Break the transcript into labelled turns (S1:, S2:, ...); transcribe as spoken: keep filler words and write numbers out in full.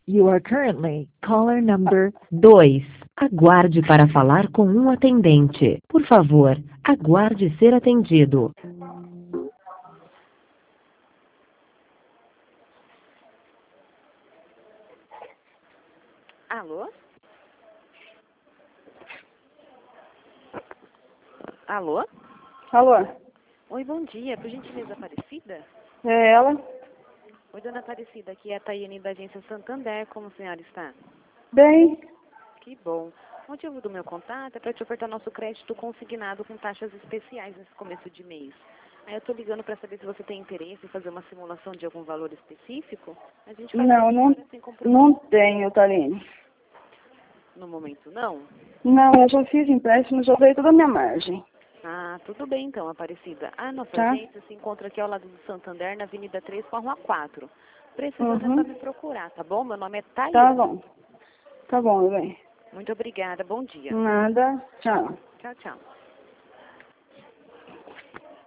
S1: You are currently caller number dois. Aguarde para falar com um atendente. Por favor, aguarde ser atendido.
S2: Alô? Alô?
S3: Alô?
S2: Oi, bom dia. Por gentileza, Aparecida?
S3: É ela?
S2: Oi, dona Aparecida. Aqui é a Taiane da agência Santander. Como a senhora está?
S3: Bem?
S2: Que bom. O motivo do meu contato é para te ofertar nosso crédito consignado com taxas especiais nesse começo de mês. Aí eu tô ligando para saber se você tem interesse em fazer uma simulação de algum valor específico. A gente faz
S3: Não,
S2: isso
S3: não,
S2: agora sem compromisso.
S3: não tenho, Taline.
S2: No momento, não?
S3: Não, eu já fiz empréstimo, já usei toda a minha margem.
S2: Ah, tudo bem então, Aparecida. A nossa
S3: Tá?
S2: agência se encontra aqui ao lado do Santander, na Avenida três com a Rua quatro. Precisando é só
S3: Uhum.
S2: me procurar, tá bom? Meu nome é Tayane.
S3: Tá bom. Tá bom, meu bem.
S2: Muito obrigada. Bom dia.
S3: Nada. Tchau.
S2: Tchau, tchau.